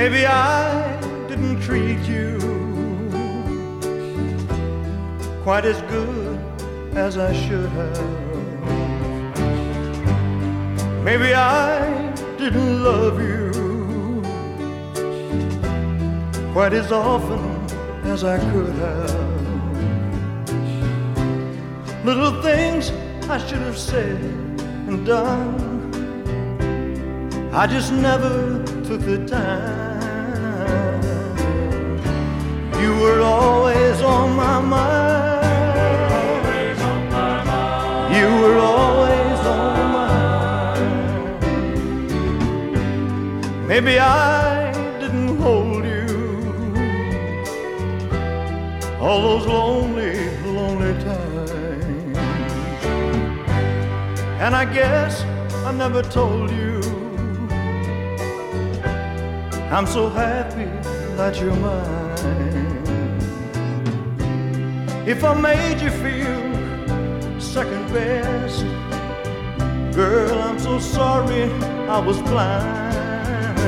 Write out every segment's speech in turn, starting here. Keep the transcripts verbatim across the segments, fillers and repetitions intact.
Maybe I didn't treat you quite as good as I should have. Maybe I didn't love you quite as often as I could have. Little things I should have said and done, I just never took the time. You were always on my mind. Always on my mind. You were always on my mind. Maybe I didn't hold you all those lonely, lonely times. And I guess I never told you I'm so happy that you're mine. If I made you feel second best, girl, I'm so sorry I was blind.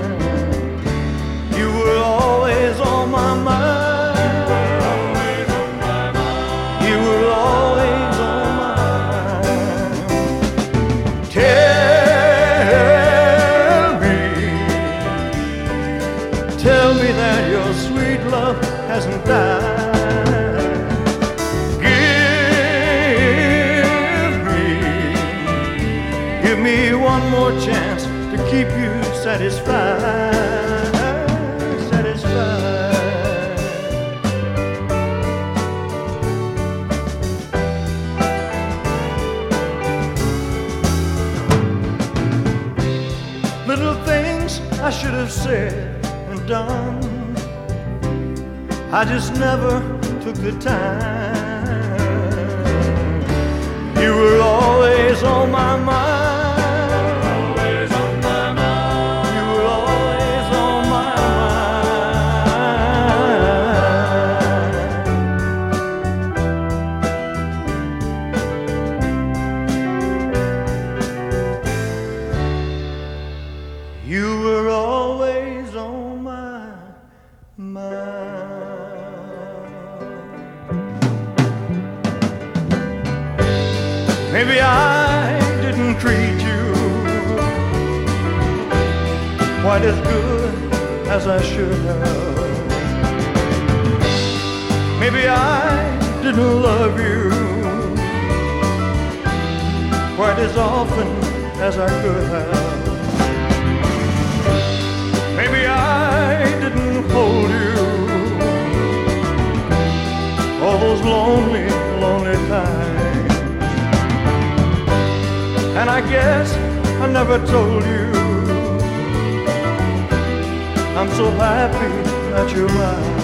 You were always on my mind. You were always on my mind. Tell me, tell me that your sweet love hasn't died. Give me, give me one more chance to keep you satisfied, satisfied. Little things I should have said and done, I just never took the time. You were always on my mind. Always on my mind. You were always on my mind. You were always on my mind. Maybe I didn't treat you quite as good as I should have. Maybe I didn't love you quite as often as I could have. Maybe I didn't hold you all those lonely, lonely times. And I guess I never told you I'm so happy that you're mine.